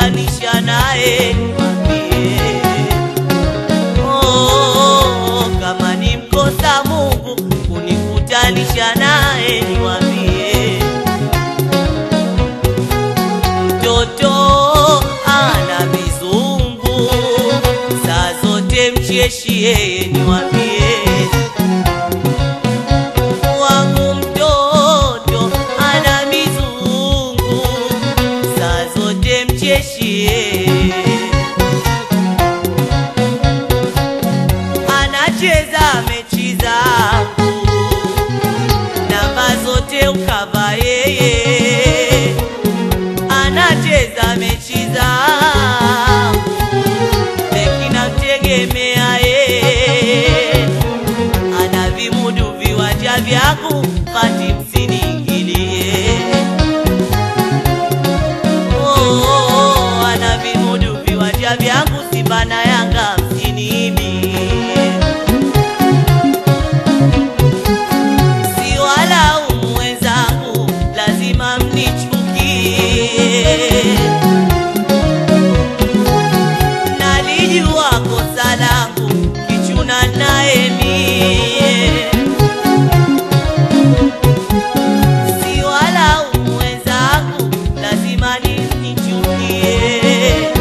kunikutanisha naye niwaambie. Oh, kama ni mkosa Mungu kunikutanisha naye niwaambie. Mtoto ana mizungu, saa zote mcheshi yeye niwaambie. Wangu mtoto ana mizungu, saa zote mcheshi yeye. Anacheza mechi zangu, namba zote ukava yeye. Anacheza mechi zangu, beki namtegemea yeye. Ana vimudu viwanja vyangu, pati msiniingilie. Oh, ana vimudu viwanja vyangu, Simba na Yanga msiniibie. Si walaumu wenzangu, lazima mnichukie. Nalijua kosa langu, kichuna naye mie. Si walaumu wenzangu, lazima mnichukie.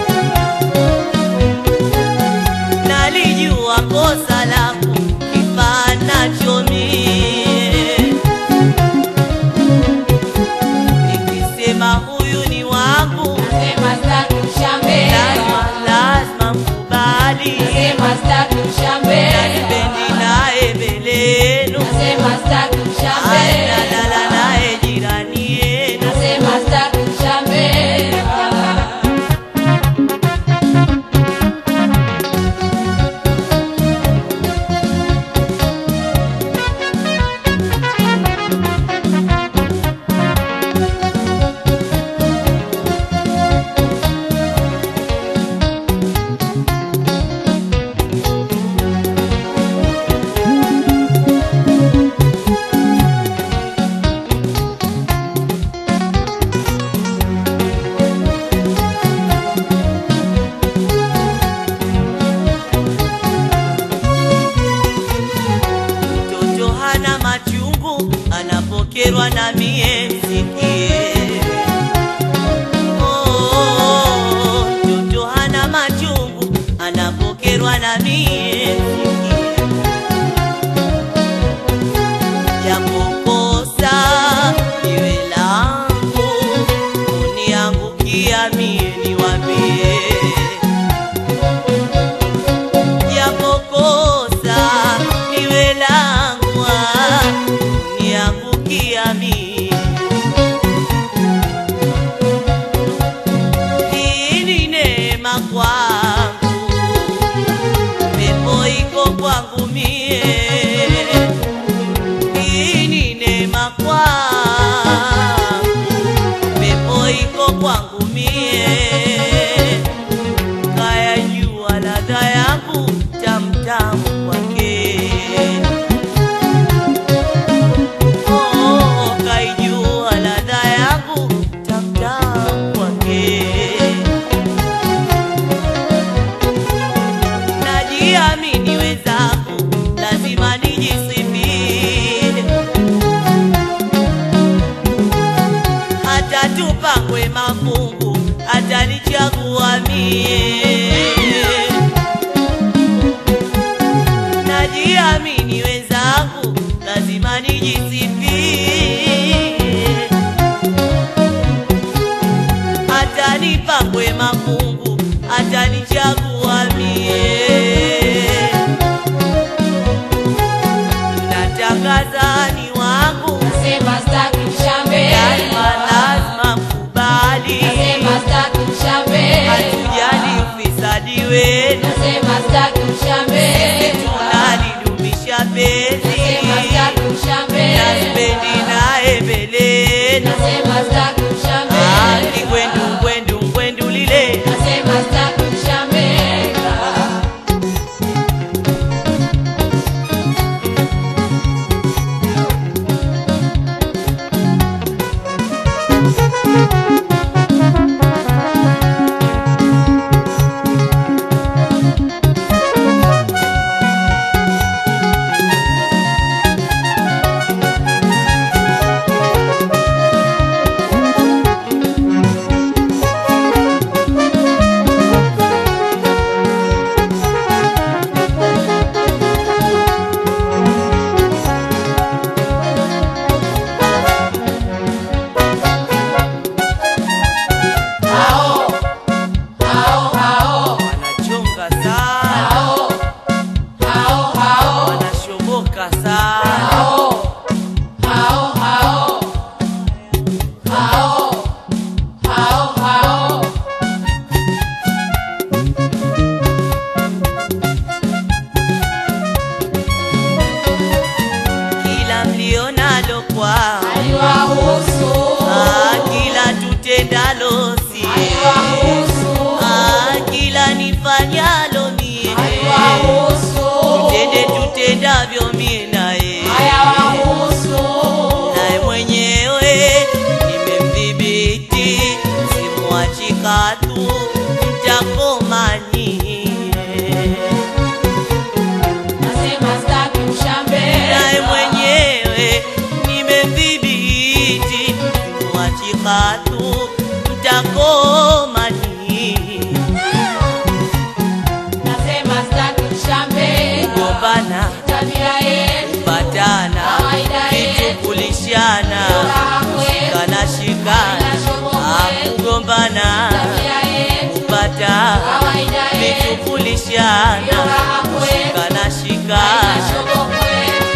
Nalijua kosa langu, kifaa nacho mie. Nikisema huyu ni wangu, Nasema staki ushambe, lazima mkubali. nasema staki ushambe, Sipendi naye mbele yenu, nasema staki ushambe, nalala naye jirani yenu. nasema staki ushambe. Mtoto hana machungu, anapokerwa na mie msikie. Oh, mtoto hana machungu, anapokerwa na mie msikie. Japokosa iwe langu, uniangukia mie niwaambie. Japokosa iwe langu, uniangukia mie. Hii ni neema kwangu, pepo iko kwangu mie. Hii ni neema kwangu, pepo iko kwangu mie. Kaya jua ladha yangu, tamtamu kwake. Oh, kaijua ladha yangu, tamtamu kwake. Najiamini wenzangu, lazima nijisifie. Hata tupangwe mafungu, atanichagua mie. Najiamini wenzangu, lazima nijisifie. Atanipangwe mafungu, atanichagua mie. Natangaza ni wangu, Nasema staki ushambe, lazima mkubali. nasema staki ushambe, Hatujali ufisadi wenu, nasema staki ushambe, tunalidumisha penzi. nasema staki ushambe, Sipendi naye mbele yenu, nasema staki ushambe, ni ngwendu lile. nasema staki ushambe. katu mtakoma nyie. Nasema sitaki ushambe. Naye mwenyewe nimemdhibiti, simwachi katu mtakoma nyie. Nasema sitaki ushambe. Kugombana, Tabia yetu, kupatana, kawaida yetu, kukulishana, furaha kwetu, shikana shikana, kugombana, tabia yetu, kupata, kawaida yetu, kukulishana, furaha kwetu, shikana shikana. shobo kwetu.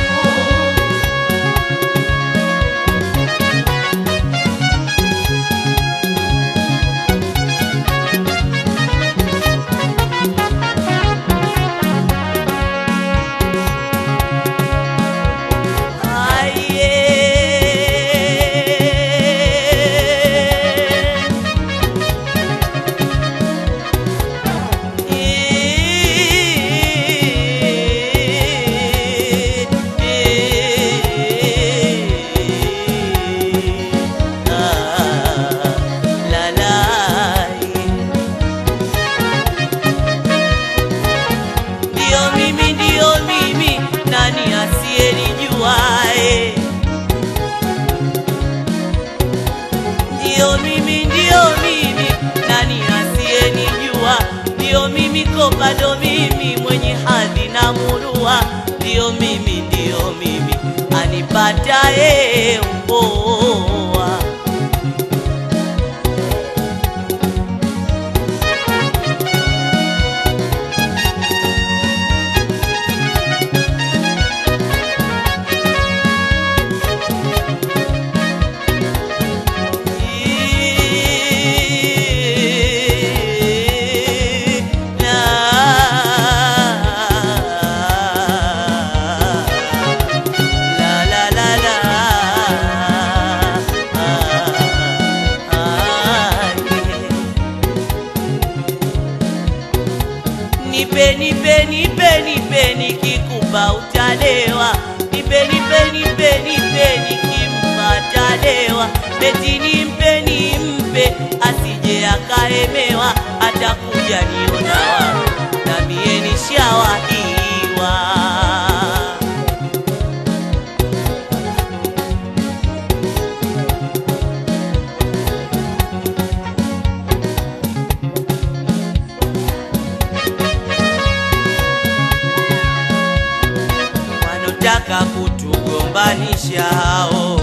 Bado mimi mwenye hadhi na murua, ndio mimi anipataye upoa. Nipe nikikupa utalewa, nipe nikimpa talewa, beti nimpe asije akaemewa, atakuja niona wangu na mie nishawahiwa. Wanataka kutugombanisha hao,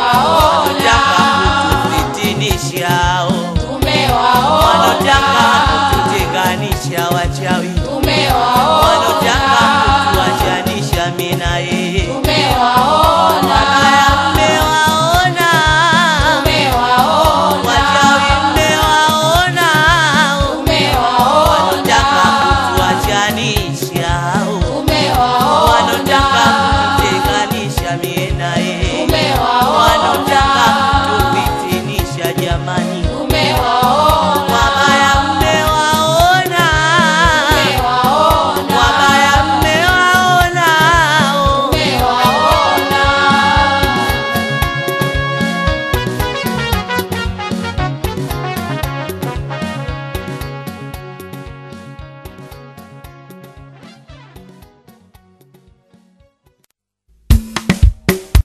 Tumewaona, wanataka kutufitinisha hao, tumewaona, wanataka